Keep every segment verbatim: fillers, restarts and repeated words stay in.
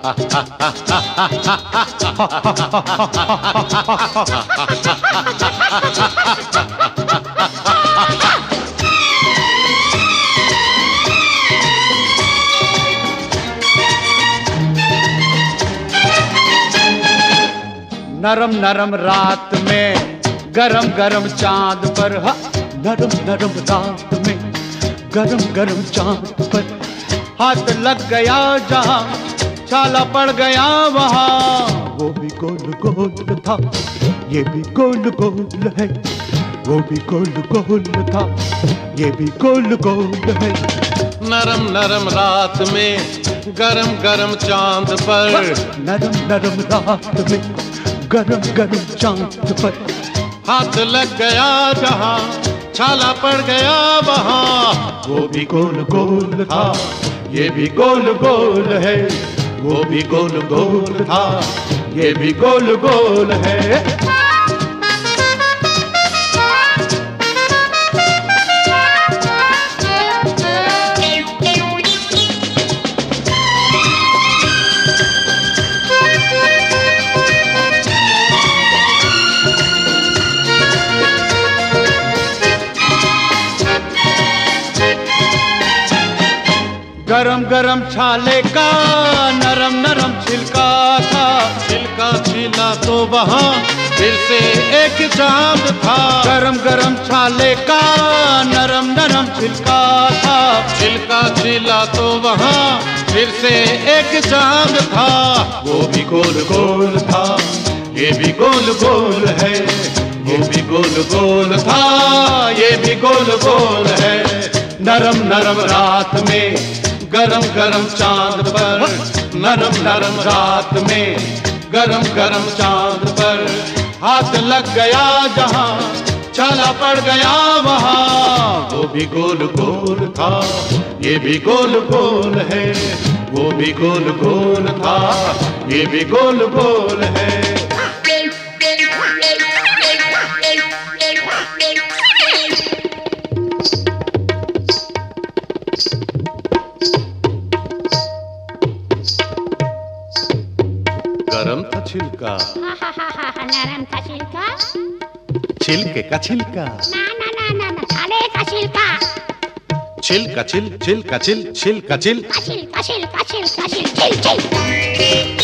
नरम नरम रात में गरम गरम चांद पर, हा नरम नरम रात में गरम गरम चांद पर हाथ लग गया जहां छाला पड़ गया वहां। वो भी गोल गोल था, ये भी गोल गोल है, वो भी गोल गोल था, ये भी गोल गोल है। नरम नरम रात में गरम गरम चांद पर, नरम नरम रात में गरम गरम चांद पर हाथ लग गया जहां छाला पड़ गया वहां। वो भी गोल गोल था, ये भी गोल गोल है, वो भी गोल गोल था, ये भी गोल गोल है। गरम गरम छाले का नरम नरम छिलका था, छिलका छिला तो वहां फिर से एक चांद था। गरम गरम छाले का नरम नरम छिलका था, छिलका छिला तो वहां फिर से एक चांद था। वो भी गोल गोल था, ये भी गोल गोल है, वो भी गोल गोल था, ये भी गोल गोल है। नरम नरम रात में गरम गरम चांद पर, नरम नरम रात में गरम गरम चांद पर हाथ लग गया जहां छाला पड़ गया वहां। वो भी गोल गोल था, ये भी गोल गोल है, वो भी गोल गोल था, ये भी गोल गोल है। गरम था छिलका, नरम था छिलका, छिलके का छिलका, ना ना ना ना ना छाले का छिलका, छिलका छिल छिलका छिल छिलका छिल छिलका छिलका छिलका छिल छिल छिल।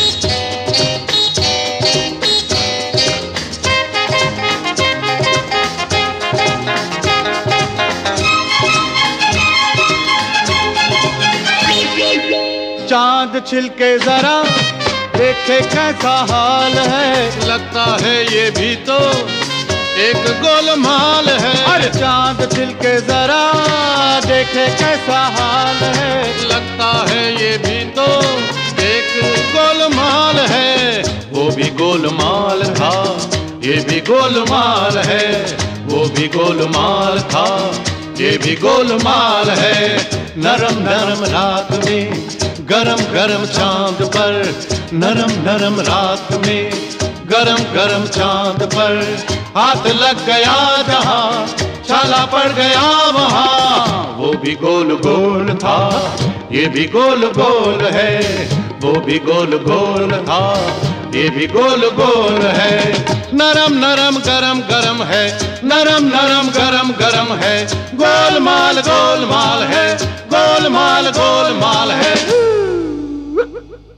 चांद छिलके जरा देखे कैसा हाल है, लगता है ये भी तो एक गोलमाल है। अरे चांद छिलके जरा देखे कैसा हाल है, लगता है ये भी तो एक गोलमाल है। वो भी गोलमाल था, ये भी गोलमाल है, वो भी गोलमाल था, ये भी गोलमाल है। नरम नरम रात में गरम गरम चांद पर, नरम नरम रात में गरम गरम चांद पर हाथ लग गया जहां छाला पड़ गया वहां। वो भी गोल गोल था, ये भी गोल गोल है, वो भी गोल गोल था, ये भी गोल गोल है। नरम नरम गरम गरम है, नरम नरम गरम गरम है, गोलमाल गोलमाल है, गोलमाल गोलमाल है।